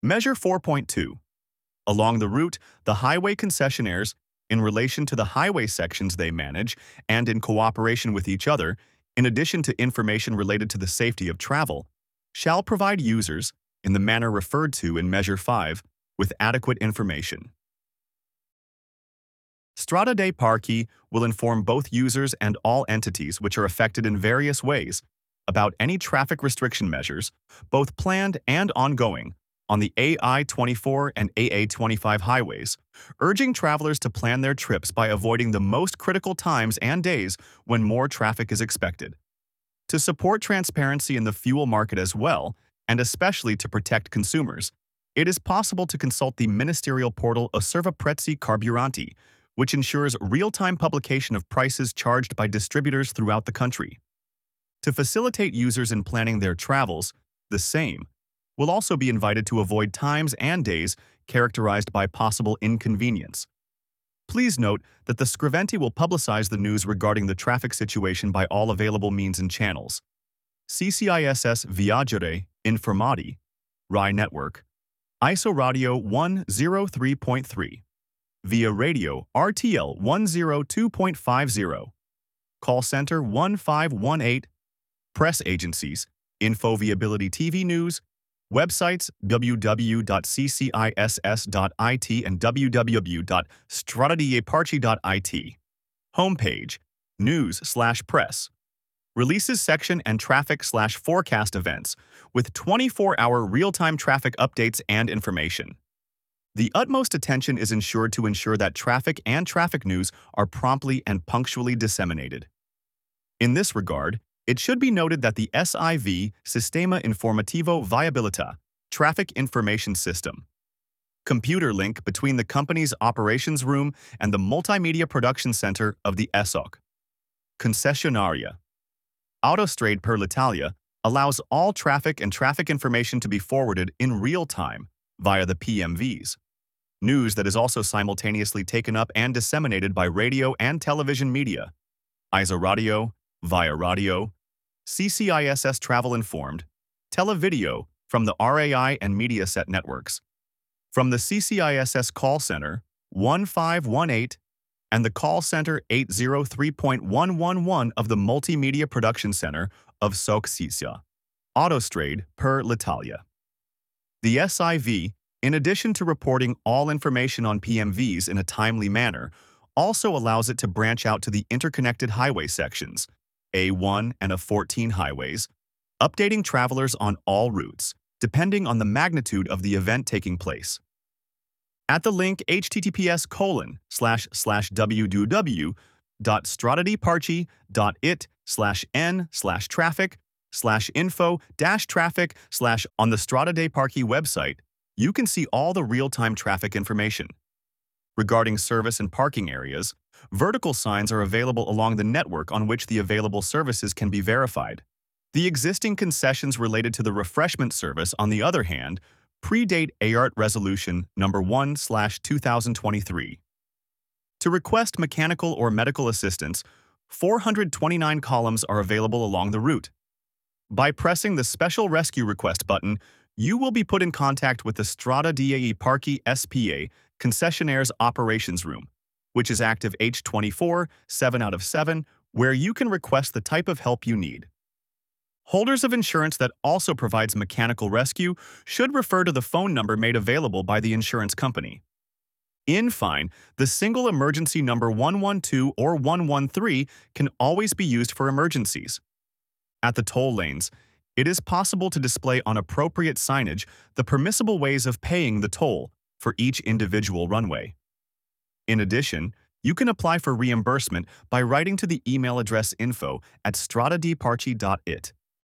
Measure 4.2. Along the route, the highway concessionaires, in relation to the highway sections they manage and in cooperation with each other, in addition to information related to the safety of travel, shall provide users, in the manner referred to in Measure 5, with adequate information. Strada dei Parchi will inform both users and all entities which are affected in various ways about any traffic restriction measures, both planned and ongoing, on the AI-24 and AA-25 highways, urging travelers to plan their trips by avoiding the most critical times and days when more traffic is expected. To support transparency in the fuel market as well, and especially to protect consumers, it is possible to consult the ministerial portal Osserva Prezzi Carburanti, which ensures real-time publication of prices charged by distributors throughout the country. To facilitate users in planning their travels, the same will also be invited to avoid times and days characterized by possible inconvenience. Please note that the scriventi will publicize the news regarding the traffic situation by all available means and channels. CCISS Viaggiare Informati, RAI Network, ISO Radio 103.3, via radio RTL 102.50, call center 1518, press agencies, Info Viability TV News, websites www.cciss.it and www.stradadeiparchi.it. Homepage, news/press. Releases section and traffic/forecast events with 24-hour real-time traffic updates and information. The utmost attention is ensured to ensure that traffic and traffic news are promptly and punctually disseminated. In this regard, it should be noted that the SIV Sistema Informativo Viabilità Traffic Information System, computer link between the company's operations room and the multimedia production center of the ESOC. Concessionaria Autostrade per l'Italia allows all traffic and traffic information to be forwarded in real time via the PMVs. News that is also simultaneously taken up and disseminated by radio and television media. ISO Radio, via radio, CCISS Travel Informed, Televideo from the RAI and Mediaset networks, from the CCISS call center 1518 and the call center 803.111 of the Multimedia Production Center of SOC-CISA, Autostrade per l'Italia. The SIV, in addition to reporting all information on PMVs in a timely manner, also allows it to branch out to the interconnected highway sections, A1 and A14 highways, updating travelers on all routes, depending on the magnitude of the event taking place. At the link https://www.stradadeiparchi.it/n/traffic/info-traffic/ on the Strada dei Parchi website, you can see all the real-time traffic information. Regarding service and parking areas, vertical signs are available along the network on which the available services can be verified. The existing concessions related to the refreshment service, on the other hand, predate AART Resolution No. 1/2023. To request mechanical or medical assistance, 429 columns are available along the route. By pressing the Special Rescue Request button, you will be put in contact with the Strada dei Parchi SPA Concessionaire's Operations Room, which is active H24, 7 out of 7, where you can request the type of help you need. Holders of insurance that also provides mechanical rescue should refer to the phone number made available by the insurance company. In fine, the single emergency number 112 or 113 can always be used for emergencies. At the toll lanes, it is possible to display on appropriate signage the permissible ways of paying the toll for each individual runway. In addition, you can apply for reimbursement by writing to the email address info@stradadeiparchi.it.